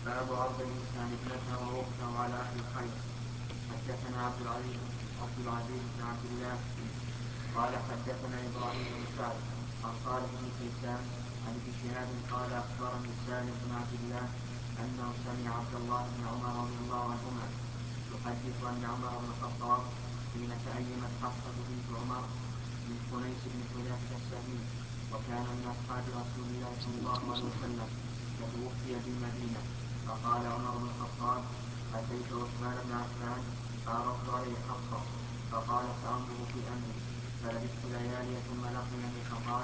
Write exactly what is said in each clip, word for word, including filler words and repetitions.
باب عرض الإنسان ابنته وأخته على أهل الخير. حدثنا عبد العزيز عبد العزيز بن عبد الله قال حدثنا إبراهيم بن سعد عن صالح بن كيسان عن ابن شهاب قال أخبرني سالم بن عبد الله أنه سمع عبد الله بن عمر رضي الله عنهما يحدث أن عمر بن الخطاب حين تأيمت حفصة بنت عمر من خنيس بن حذافة السهمي وكان من أصحاب رسول الله صلى الله عليه وسلم فتوفي بالمدينة، فقال عمر بن الخطاب أتيت عثمان بن عفان فعرضت عليه حفصة فقال سأنظر في أمري، فلبثت ليالي ثم لقيني فقال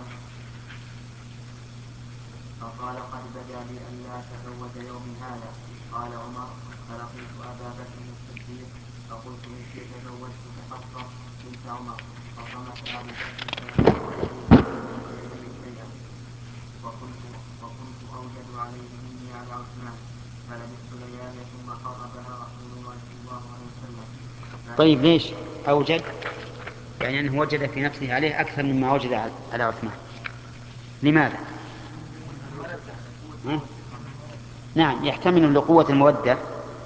فقال قد بدا لي ألا أتزوج يومي هذا. قال عمر فلقيت أبا بكر الصديق فقلت إن شئت تزوجتك حفصة بنت عمر، فصمت أبو بكر شيئا وكنت وكنت أوجد عليه مني على عثمان، فلبثت ليالي ثم قربها رسول الله صلى الله عليه وسلم. طيب ليش أوجد؟ يعني أنه وجد في نفسه عليه أكثر مما وجد على عثمان. لماذا؟ ها؟ نعم، يحتمل لقوة المودة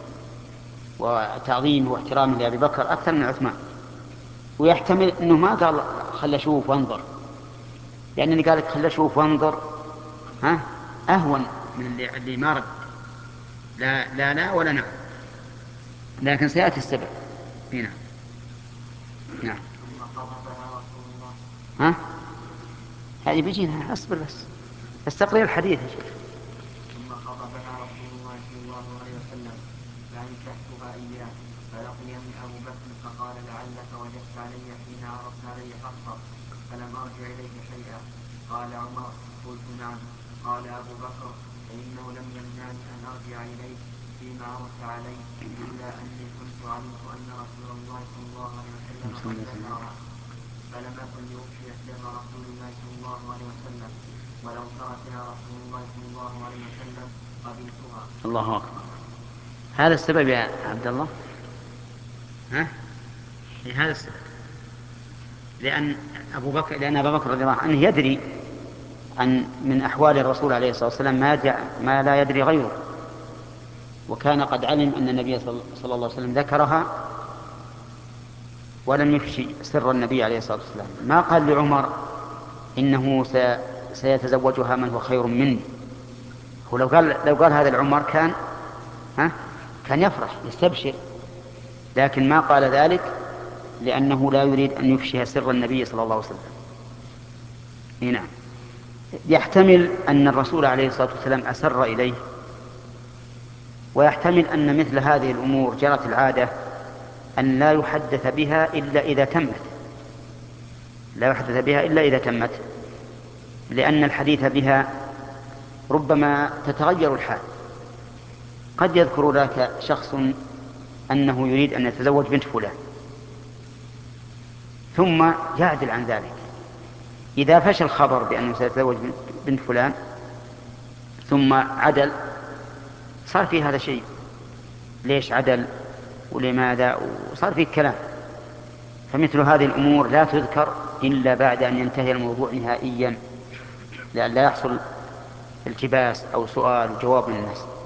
وتعظيمه واحترامه لأبي بكر أكثر من عثمان، ويحتمل أنه ما قال خل أشوف وانظر، لأن اللي قالت خل أشوف وانظر ها أهون من اللي, اللي ما رد لا لا لا ولا نعم، لكن سيأتي السبب هنا. نعم. ها هذه بيجينا، أصبر بس استقرأ الحديث يا شيخ. ثم خطبها رسول الله صلى الله عليه وسلم فأنكحتها إياه، فلقيني أبو بكر فقال لعلك وجدت علي حين عرضت علي حقا فلم أرجع إليك شيئا. قال عمر قلت نعم. قال أبو بكر فإنه لم يمنعني أن أرجع إليك فيما عرضت علي إلا أني كنت علمت أن رسول الله صلى الله عليه وسلم قد ذكرها، فلم أكن لأفشي سر رسول الله صلى الله عليه وسلم، ولو تركها رسول الله صلى الله عليه وسلم قبلتها. الله أكبر. هذا السبب يا عبد الله. ها هذا السبب، لأن أبو بكر لأن أبا بكر رضي الله عنه يدري أن من أحوال الرسول عليه الصلاة والسلام ما, ما لا يدري غيره، وكان قد علم أن النبي صلى الله عليه وسلم ذكرها ولم يفشي سر النبي عليه الصلاة والسلام. ما قال لعمر إنه سيتزوجها من هو خير مني، ولو قال لو قال هذا العمر كان ها كان يفرح يستبشر، لكن ما قال ذلك لأنه لا يريد أن يفشي سر النبي صلى الله عليه وسلم. نعم. يحتمل أن الرسول عليه الصلاة والسلام أسر إليه، ويحتمل أن مثل هذه الأمور جرت العادة أن لا يحدث بها إلا إذا تمت لا يحدث بها إلا إذا تمت لأن الحديث بها ربما تتغير الحال. قد يذكر لك شخص أنه يريد أن يتزوج بنت فلان ثم يعدل عن ذلك. إذا فشل الخبر بأنه سيتزوج بنت فلان ثم عدل، صار في هذا شيء، ليش عدل ولماذا، وصار فيه كلام. فمثل هذه الأمور لا تذكر إلا بعد أن ينتهي الموضوع نهائيا، لأن لا يحصل التباس أو سؤال وجواب من الناس.